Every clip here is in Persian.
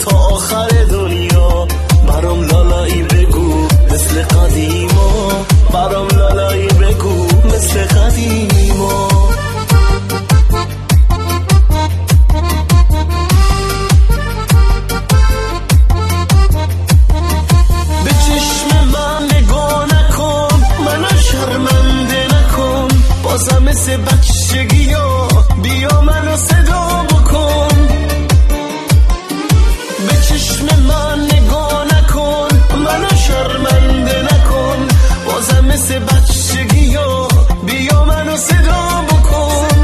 تا آخر دنیا. برام لالایی بگو مثل قدیما، برام لالایی بگو مثل قدیما. به چشم من نگاه نکن، منو شرمنده نکن، بازم مثل بچگی ها بیا منو صدا بکن. به چشم من نگاه نکن، منو شرمنده نکن، بازم مثل بچگی ها بیا منو صدا بکن.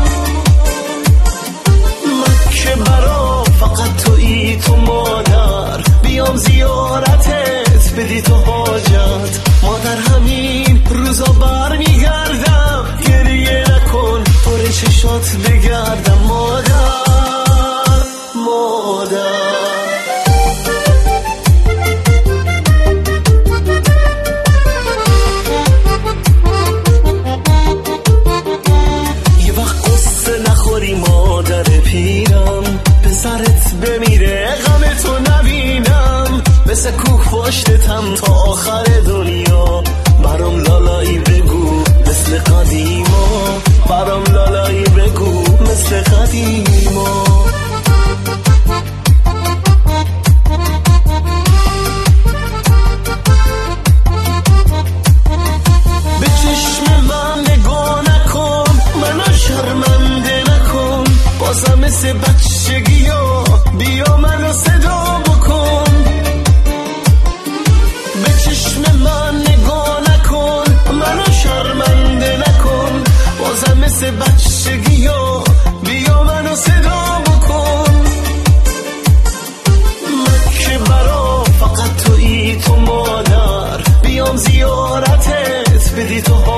من که برا فقط تویی تو مادر، بیام زیارتت بدی تو حاجت. مادر همین روزا بر میگردم، گریه نکن پر چشات بگردم. مادر مادر مادر پیرم، پسرت بمیره غم تو نبینم، مثل کوه پشتتم تا آخر دنیا. برام لالایی بگو مثل قدیما، برام لالایی بگو مثل قدیما. به چشم من نگاه نکن، منو شرمنده نکن، بازم مثل بچگی ها بیا منو صدا بکن. به چشم من نگاه نکن، منو شرمنده نکن، بازم مثل بچگی ها بیا منو صدا بکن. من که برا فقط تویی تو مادر، بیام زیارتت بدی تو